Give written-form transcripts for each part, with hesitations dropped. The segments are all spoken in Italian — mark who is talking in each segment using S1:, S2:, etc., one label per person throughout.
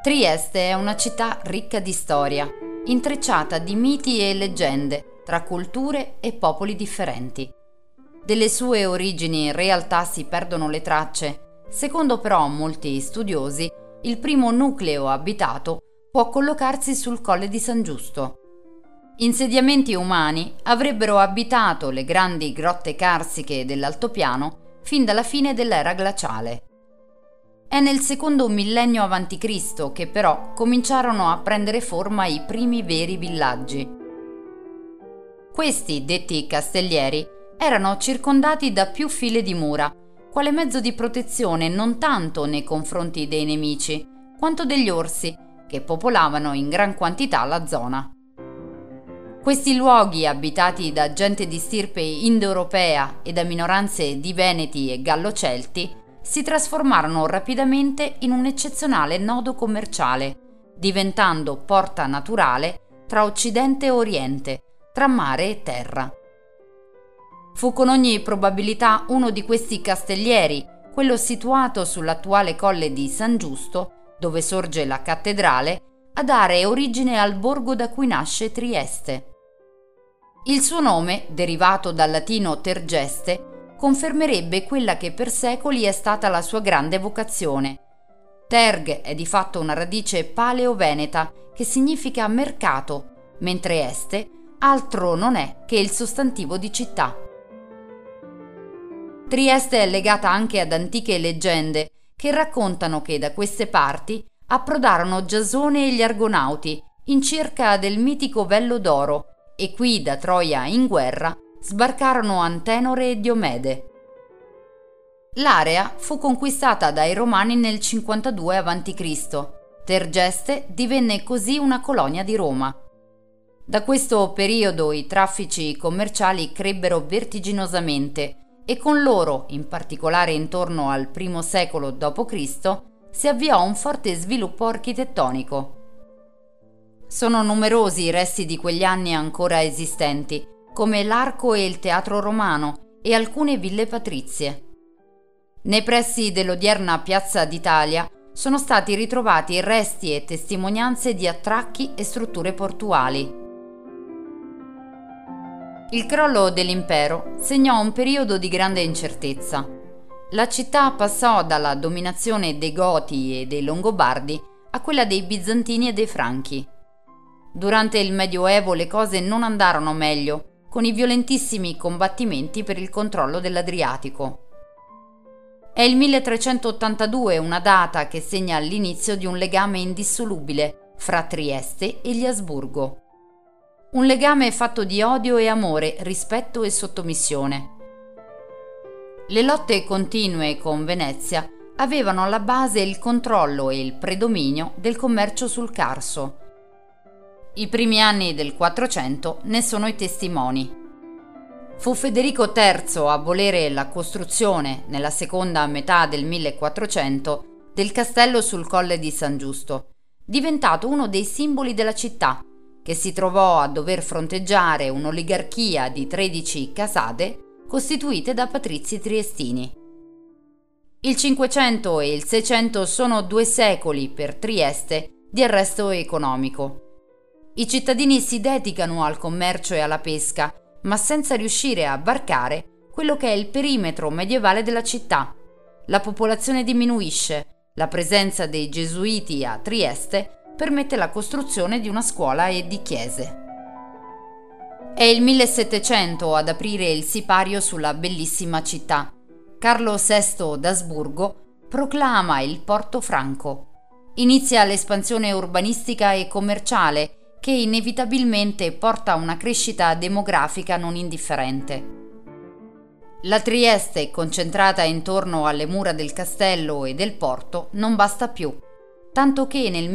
S1: Trieste è una città ricca di storia, intrecciata di miti e leggende tra culture e popoli differenti. Delle sue origini in realtà si perdono le tracce. Secondo però molti studiosi, il primo nucleo abitato può collocarsi sul Colle di San Giusto. Insediamenti umani avrebbero abitato le grandi grotte carsiche dell'altopiano fin dalla fine dell'era glaciale. È nel secondo millennio a.C. che però cominciarono a prendere forma i primi veri villaggi. Questi, detti castellieri, erano circondati da più file di mura, quale mezzo di protezione non tanto nei confronti dei nemici, quanto degli orsi, che popolavano in gran quantità la zona. Questi luoghi, abitati da gente di stirpe indoeuropea e da minoranze di Veneti e Gallo-Celti, si trasformarono rapidamente in un eccezionale nodo commerciale, diventando porta naturale tra Occidente e Oriente, tra mare e terra. Fu con ogni probabilità uno di questi castellieri, quello situato sull'attuale Colle di San Giusto, dove sorge la cattedrale, a dare origine al borgo da cui nasce Trieste. Il suo nome, derivato dal latino tergeste, confermerebbe quella che per secoli è stata la sua grande vocazione. Terg è di fatto una radice paleo-veneta che significa mercato, mentre este altro non è che il sostantivo di città. Trieste è legata anche ad antiche leggende che raccontano che da queste parti approdarono Giasone e gli Argonauti in cerca del mitico Vello d'Oro e qui da Troia in guerra sbarcarono Antenore e Diomede. L'area fu conquistata dai Romani nel 52 a.C. Tergeste divenne così una colonia di Roma. Da questo periodo i traffici commerciali crebbero vertiginosamente e con loro, in particolare intorno al I secolo d.C., si avviò un forte sviluppo architettonico. Sono numerosi i resti di quegli anni ancora esistenti, come l'Arco e il Teatro Romano e alcune ville patrizie. Nei pressi dell'odierna Piazza d'Italia sono stati ritrovati resti e testimonianze di attracchi e strutture portuali. Il crollo dell'impero segnò un periodo di grande incertezza. La città passò dalla dominazione dei Goti e dei Longobardi a quella dei Bizantini e dei Franchi. Durante il Medioevo le cose non andarono meglio, con i violentissimi combattimenti per il controllo dell'Adriatico. È il 1382 una data che segna l'inizio di un legame indissolubile fra Trieste e gli Asburgo. Un legame fatto di odio e amore, rispetto e sottomissione. Le lotte continue con Venezia avevano alla base il controllo e il predominio del commercio sul Carso. I primi anni del 400 ne sono i testimoni. Fu Federico III a volere la costruzione, nella seconda metà del 1400, del castello sul Colle di San Giusto, diventato uno dei simboli della città, che si trovò a dover fronteggiare un'oligarchia di 13 casate costituite da patrizi triestini. Il 500 e il 600 sono 2 secoli per Trieste di arresto economico. I cittadini si dedicano al commercio e alla pesca, ma senza riuscire a varcare quello che è il perimetro medievale della città. La popolazione diminuisce, la presenza dei gesuiti a Trieste permette la costruzione di una scuola e di chiese. È il 1700 ad aprire il sipario sulla bellissima città. Carlo VI d'Asburgo proclama il Porto Franco. Inizia l'espansione urbanistica e commerciale che inevitabilmente porta a una crescita demografica non indifferente. La Trieste, concentrata intorno alle mura del castello e del porto, non basta più, tanto che nel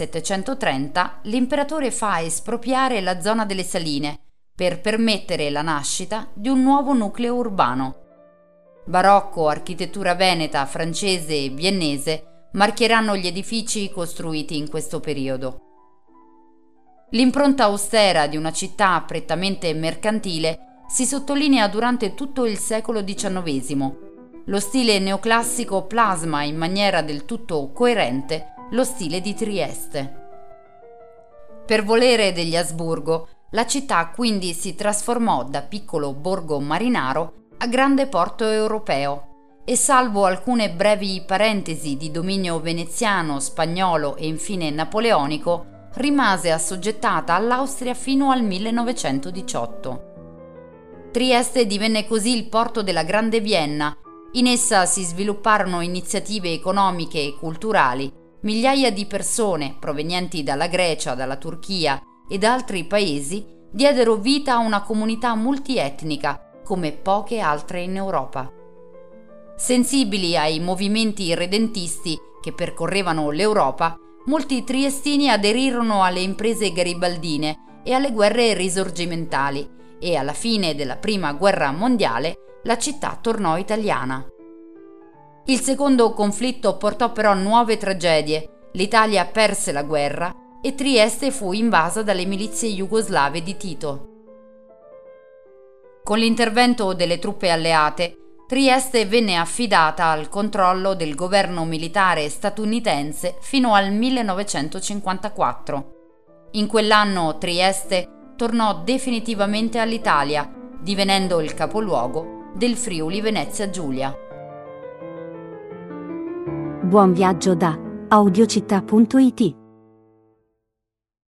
S1: 1730 l'imperatore fa espropriare la zona delle Saline per permettere la nascita di un nuovo nucleo urbano. Barocco, architettura veneta, francese e viennese marchieranno gli edifici costruiti in questo periodo. L'impronta austera di una città prettamente mercantile si sottolinea durante tutto il secolo XIX. Lo stile neoclassico plasma in maniera del tutto coerente lo stile di Trieste. Per volere degli Asburgo, la città quindi si trasformò da piccolo borgo marinaro a grande porto europeo e, salvo alcune brevi parentesi di dominio veneziano, spagnolo e infine napoleonico, rimase assoggettata all'Austria fino al 1918. Trieste divenne così il porto della Grande Vienna. In essa si svilupparono iniziative economiche e culturali. Migliaia di persone provenienti dalla Grecia, dalla Turchia e da altri paesi diedero vita a una comunità multietnica come poche altre in Europa. Sensibili ai movimenti redentisti che percorrevano l'Europa, molti triestini aderirono alle imprese garibaldine e alle guerre risorgimentali, e alla fine della Prima Guerra Mondiale la città tornò italiana. Il secondo conflitto portò però nuove tragedie. L'Italia perse la guerra e Trieste fu invasa dalle milizie jugoslave di Tito. Con l'intervento delle truppe alleate, Trieste venne affidata al controllo del governo militare statunitense fino al 1954. In quell'anno Trieste tornò definitivamente all'Italia, divenendo il capoluogo del Friuli Venezia Giulia.
S2: Buon viaggio da audiocittà.it